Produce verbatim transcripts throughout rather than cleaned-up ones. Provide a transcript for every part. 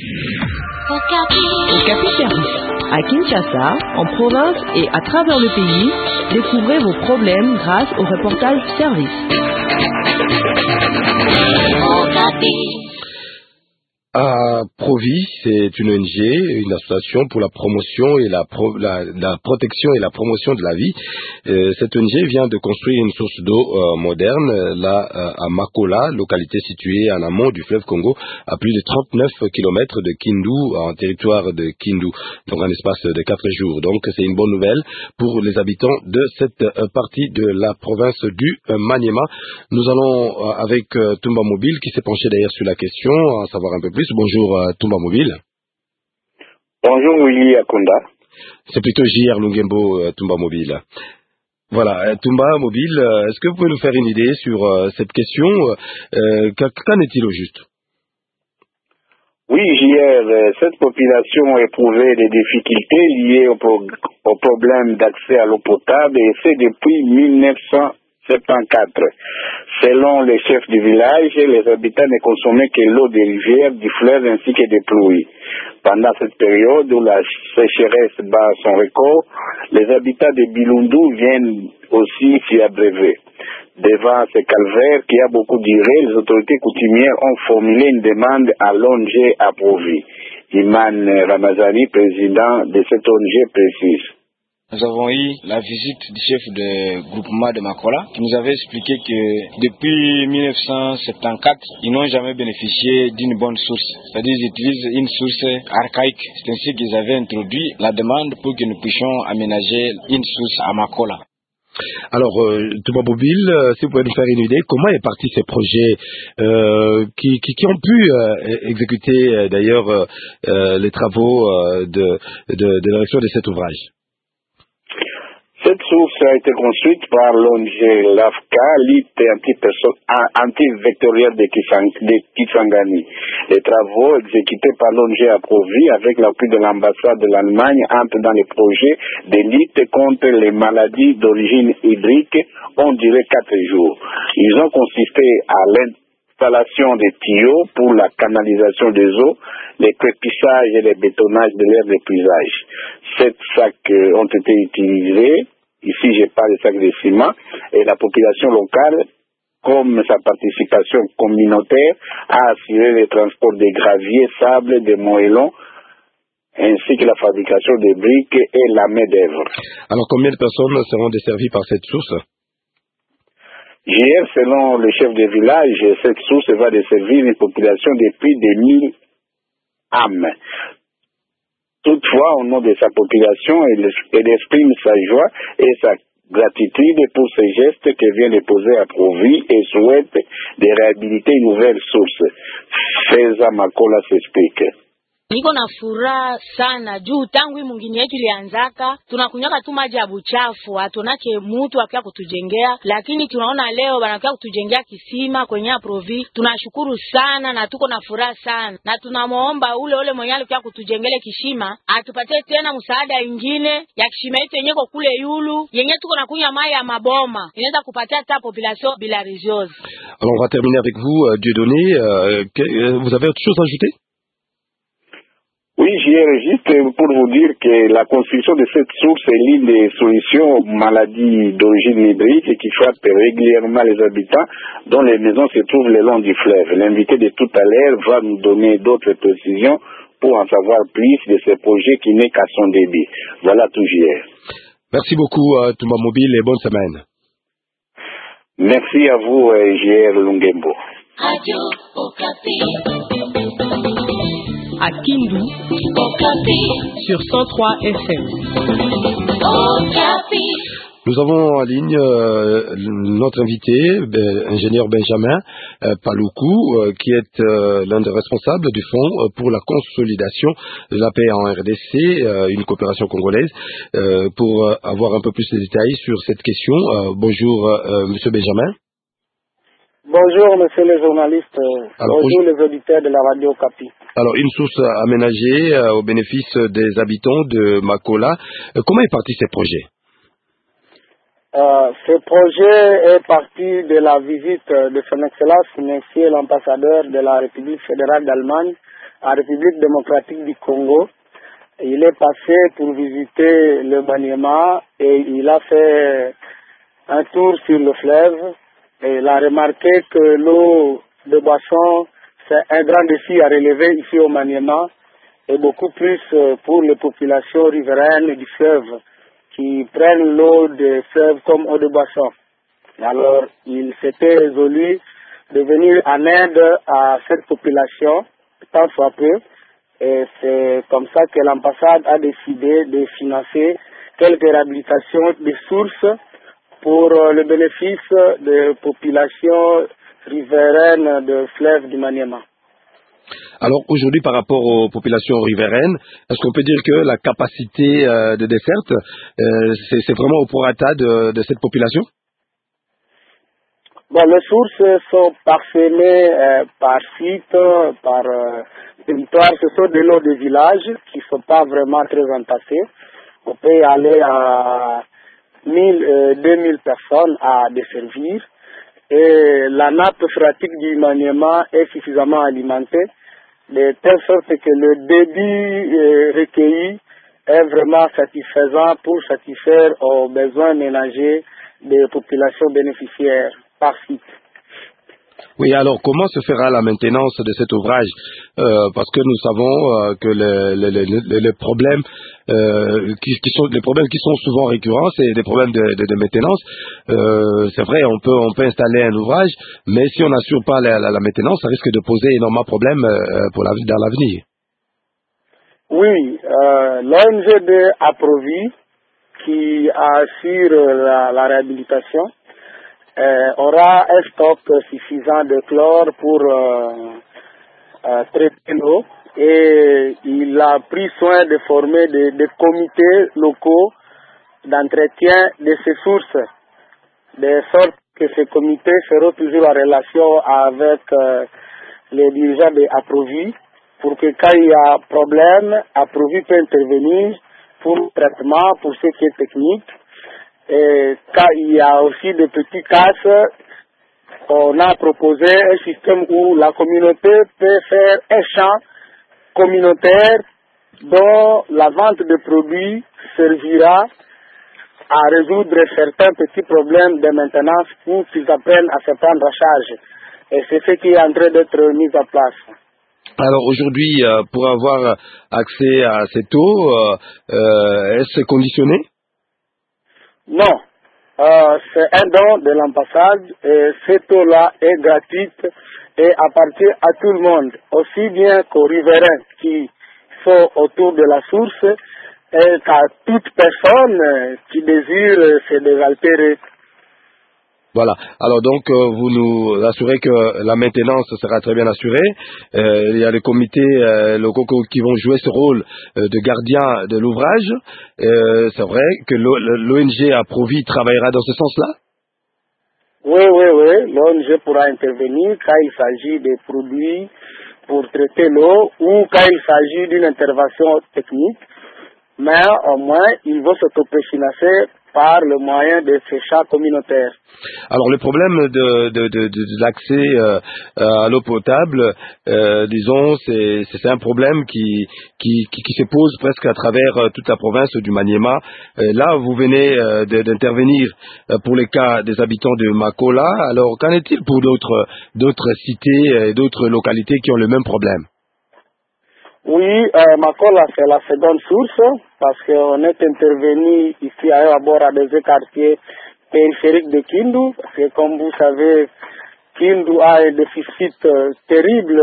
Okapi Service. À Kinshasa, en province et à travers le pays, découvrez vos problèmes grâce au reportage service. À Provi, c'est une O N G, une association pour la promotion et la, pro, la, la protection et la promotion de la vie. Euh, cette O N G vient de construire une source d'eau euh, moderne là euh, à Makola, localité située en amont du fleuve Congo, à plus de trente-neuf kilomètres de Kindu, en territoire de Kindu, donc un espace de quatre jours. Donc c'est une bonne nouvelle pour les habitants de cette euh, partie de la province du euh, Maniema. Nous allons euh, avec euh, Tumba Mobile qui s'est penché d'ailleurs sur la question, en savoir un peu plus. Bonjour euh, Tumba Mobile. Bonjour Willy Akunda. C'est plutôt J R Lungembo, euh, Tumba Mobile. Voilà, euh, Tumba Mobile, euh, est-ce que vous pouvez nous faire une idée sur euh, cette question euh, Qu'en est-il au juste? Oui, J R, cette population éprouvait des difficultés liées au, pro au problème d'accès à l'eau potable et c'est depuis mille neuf cent soixante-quatorze. Selon les chefs du village, les habitants ne consommaient que l'eau des rivières, du fleuve ainsi que des pluies. Pendant cette période où la sécheresse bat son record, les habitants de Bilundu viennent aussi s'y abreuver. Devant ce calvaire qui a beaucoup duré, les autorités coutumières ont formulé une demande à l'O N G à Provi. Iman Ramazani, président de cette O N G, précise. Nous avons eu la visite du chef de groupement de Makola qui nous avait expliqué que depuis mille neuf cent soixante-quatorze, ils n'ont jamais bénéficié d'une bonne source. C'est-à-dire qu'ils utilisent une source archaïque. C'est ainsi qu'ils avaient introduit la demande pour que nous puissions aménager une source à Makola. Alors, euh, Tumba Mobile, euh, si vous pouvez nous faire une idée, comment est parti ces projets euh, qui, qui, qui ont pu euh, exécuter euh, d'ailleurs euh, euh, les travaux euh, de, de, de l'érection de cet ouvrage? Cette source a été construite par l'O N G LAFCA, l'I T antivectoriel de Kisangani. Les travaux exécutés par l'O N G à Provi avec l'appui de l'ambassade de l'Allemagne entrent dans les projets de lutte contre les maladies d'origine hydrique ont duré quatre jours. Ils ont consisté à l'installation des tuyaux pour la canalisation des eaux, les crépissages et les bétonnages de l'air d'épuisage. Sept sacs ont été utilisés. Ici, je parle de sacs de ciment. Et la population locale, comme sa participation communautaire, a assuré le transport des graviers, sable, des moellons, ainsi que la fabrication des briques et la main-d'œuvre. Alors, combien de personnes seront desservies par cette source? Hier, selon le chef de village, cette source va desservir une population de plus de mille âmes. Toutefois, au nom de sa population, elle exprime sa joie et sa gratitude pour ces gestes qu'elle vient de poser à Provi et souhaite de réhabiliter une nouvelle source. Feza Makola s'explique. Niko na furaha sana juu tangu hii mwingine yetu ilianzaka tunakunywaka tu maji ya buchafu, hatunache mtu akia kutujengea, lakini tunaona leo banakia kutujengea kisima kwenye Provi. Tunashukuru sana na tuko na furaha sana, na tunamuomba ule ule mwenye alikuwa kutujengele kishima atupatie tena msaada ingine ya kishima yetu yenye ko kule yulu yenye tuko na kunywa mai ya maboma inaweza kupatia ta population bila riziose. Alors on va terminer avec vous, euh, Dieudonné. Euh, que, euh, vous avez autre chose à ajouter? Oui, j'y ai juste pour vous dire que la construction de cette source est l'une des solutions aux maladies d'origine hydrique qui frappent régulièrement les habitants dont les maisons se trouvent le long du fleuve. L'invité de tout à l'heure va nous donner d'autres précisions pour en savoir plus de ce projet qui n'est qu'à son début. Voilà tout, J R. Merci beaucoup, euh, Tumba Mobile, et bonne semaine. Merci à vous, euh, J R Lungembo. Radio Okapi. À Kindu, Okapi, sur cent trois F M. Okapi. Nous avons en ligne euh, notre invité, ben, ingénieur Benjamin euh, Paloukou, euh, qui est euh, l'un des responsables du Fonds euh, pour la consolidation de la paix en R D C, euh, une coopération congolaise, euh, pour euh, avoir un peu plus de détails sur cette question. Euh, bonjour, euh, Monsieur Benjamin. Bonjour, monsieur le journaliste. Alors, bonjour les auditeurs de la radio Okapi. Alors, une source aménagée euh, au bénéfice des habitants de Makola. Euh, comment est parti ce projet? euh, Ce projet est parti de la visite de son Excellence, monsieur l'ambassadeur de la République fédérale d'Allemagne, en République démocratique du Congo. Il est passé pour visiter le Maniema et il a fait un tour sur le fleuve. Et il a remarqué que l'eau de boisson, c'est un grand défi à relever ici au Maniema et beaucoup plus pour les populations riveraines du fleuve qui prennent l'eau des fleuves comme eau de boisson. Alors, il s'était résolu de venir en aide à cette population, tant soit peu, et c'est comme ça que l'ambassade a décidé de financer quelques réhabilitations des sources pour le bénéfice des populations riveraines de fleuve du Maniema. Alors aujourd'hui, par rapport aux populations riveraines, est-ce qu'on peut dire que la capacité euh, de desserte, euh, c'est vraiment au prorata de, de cette population? Bon, les sources sont parsemées euh, par site, par euh, territoire. Ce sont de l'eau de village qui ne sont pas vraiment très entassées. On peut y aller à mille, euh, deux mille personnes à desservir. Et la nappe phréatique du Maniema est suffisamment alimentée, de telle sorte que le débit euh, recueilli est vraiment satisfaisant pour satisfaire aux besoins ménagers des populations bénéficiaires par site. Oui, alors comment se fera la maintenance de cet ouvrage euh, parce que nous savons euh, que les, les, les, les problèmes euh, qui, qui sont les problèmes qui sont souvent récurrents, c'est des problèmes de, de, de maintenance. Euh, c'est vrai, on peut on peut installer un ouvrage, mais si on n'assure pas la, la, la maintenance, ça risque de poser énormément de problèmes euh, pour la, dans l'avenir. Oui, euh, l'O N G de Aprovi qui assure la, la réhabilitation Euh, aura un stock suffisant de chlore pour euh, euh, traiter l'eau et il a pris soin de former des, des comités locaux d'entretien de ces sources, de sorte que ces comités seront toujours en relation avec euh, les dirigeants de Aprovi pour que quand il y a problème, Aprovi peut intervenir pour le traitement, pour ce qui est technique. Et quand il y a aussi des petits casses, on a proposé un système où la communauté peut faire un champ communautaire dont la vente de produits servira à résoudre certains petits problèmes de maintenance pour qu'ils apprennent à se prendre en charge. Et c'est ce qui est en train d'être mis en place. Alors aujourd'hui, euh, pour avoir accès à cette eau, euh, euh, est-ce conditionné? Non, euh, c'est un don de l'ambassade et cette eau-là est gratuite et appartient à tout le monde, aussi bien qu'aux riverains qui sont autour de la source et qu'à toute personne qui désire se désaltérer. Voilà. Alors donc, euh, vous nous assurez que la maintenance sera très bien assurée. Euh, il y a les comités euh, locaux qui vont jouer ce rôle euh, de gardien de l'ouvrage. Euh, c'est vrai que l'O N G Aprovi travaillera dans ce sens-là? Oui, oui, oui. L'O N G pourra intervenir quand il s'agit des produits pour traiter l'eau ou quand il s'agit d'une intervention technique. Mais au moins, il va s'autofinancer par le moyen de ces champs communautaires. Alors le problème de, de, de, de, de l'accès euh, à l'eau potable, euh, disons, c'est, c'est un problème qui, qui, qui, qui se pose presque à travers euh, toute la province du Maniema. Euh, là, vous venez euh, de, d'intervenir euh, pour les cas des habitants de Makola. Alors qu'en est-il pour d'autres, d'autres cités et d'autres localités qui ont le même problème? Oui, euh, Makola, c'est la seconde source, parce qu'on est intervenu ici à bord à des quartiers périphériques de Kindu, parce que comme vous savez, Kindu a un déficit euh, terrible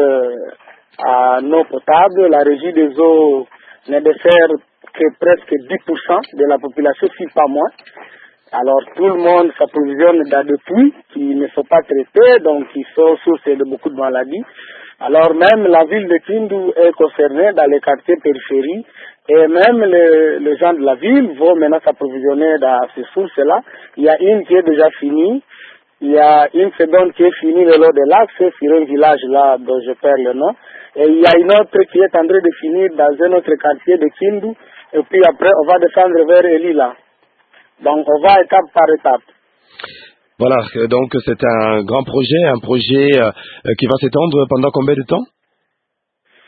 à eau potable. La régie des eaux ne dessert que presque dix pour cent de la population, si pas moins. Alors tout le monde s'approvisionne dans des puits qui ne sont pas traités, donc qui sont source de beaucoup de maladies. Alors même la ville de Kindu est concernée dans les quartiers périphériques et même les, les gens de la ville vont maintenant s'approvisionner dans ces sources-là. Il y a une qui est déjà finie, il y a une seconde qui est finie le long de l'axe sur un village là dont je perds le nom, et il y a une autre qui est en train de finir dans un autre quartier de Kindu, et puis après on va descendre vers Elila. Donc on va étape par étape. Voilà, donc c'est un grand projet, un projet euh, qui va s'étendre pendant combien de temps?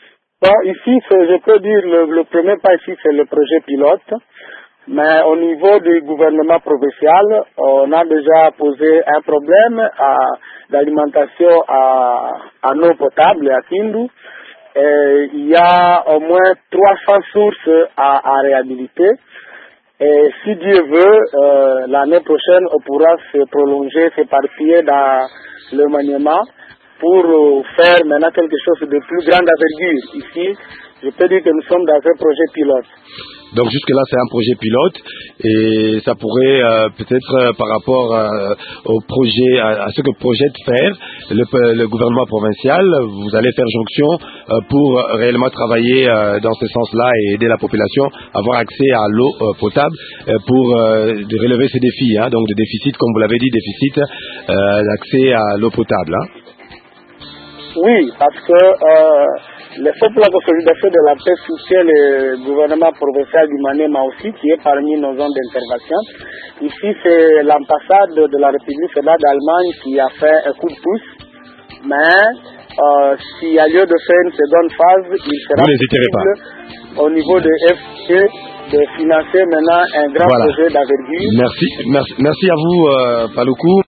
Bon, ici, je peux dire, le, le premier pas ici, c'est le projet pilote. Mais au niveau du gouvernement provincial, on a déjà posé un problème d'alimentation à, à eau potable à Kindu. Et il y a au moins trois cents sources à, à réhabiliter. Et si Dieu veut, euh, l'année prochaine, on pourra se prolonger, s'éparpiller dans le maniement pour faire maintenant quelque chose de plus grande envergure. Ici, je peux dire que nous sommes dans un projet pilote. Donc jusque-là, c'est un projet pilote et ça pourrait euh, peut-être euh, par rapport euh, au projet, à, à ce que projette faire le, le gouvernement provincial, vous allez faire jonction euh, pour réellement travailler euh, dans ce sens-là et aider la population à avoir accès à l'eau euh, potable euh, pour euh, de relever ces défis, hein, donc de déficit, comme vous l'avez dit, déficit euh, d'accès à l'eau potable. Hein. Oui, parce que euh, le Fonds pour la consolidation de la paix soutient le gouvernement provincial du Maniema aussi, qui est parmi nos zones d'intervention. Ici, c'est l'ambassade de la République fédérale d'Allemagne qui a fait un coup de pouce. Mais euh, s'il y a lieu de faire une seconde phase, il sera possible au niveau de F C de financer maintenant un grand voilà. projet d'envergure. Merci, merci, merci à vous, euh, Paloukou.